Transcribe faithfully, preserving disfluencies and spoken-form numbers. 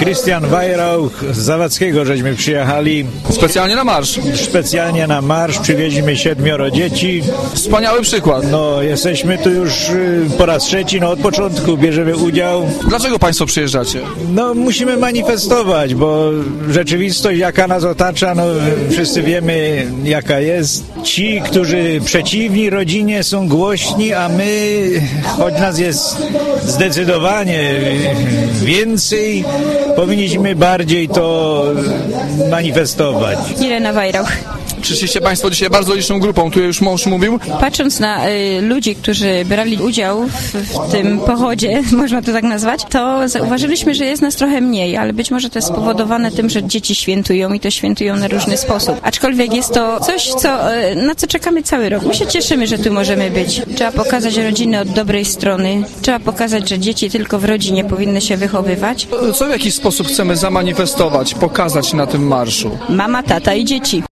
Krystian Weihrauch z Zawadzkiego, żeśmy przyjechali. Specjalnie na marsz. Specjalnie na marsz, przywieźliśmy siedmioro dzieci. Wspaniały przykład. No, jesteśmy tu już y, po raz trzeci, no od początku bierzemy udział. Dlaczego Państwo przyjeżdżacie? No, musimy manifestować, bo rzeczywistość, jaka nas otacza, no wszyscy wiemy, jaka jest. Ci, którzy przeciwni rodzinie, są głośni, a my, choć nas jest zdecydowanie więcej, powinniśmy bardziej to manifestować. Irena Weihrauch. Przyszliście Państwo dzisiaj bardzo liczną grupą, tu już mąż mówił. Patrząc na y, ludzi, którzy brali udział w, w tym pochodzie, można to tak nazwać, to zauważyliśmy, że jest nas trochę mniej, ale być może to jest spowodowane tym, że dzieci świętują i to świętują na różny sposób. Aczkolwiek jest to coś, co, y, na co czekamy cały rok. My się cieszymy, że tu możemy być. Trzeba pokazać rodziny od dobrej strony. Trzeba pokazać, że dzieci tylko w rodzinie powinny się wychowywać. Co w jakiś sposób chcemy zamanifestować, pokazać na tym marszu? Mama, tata i dzieci.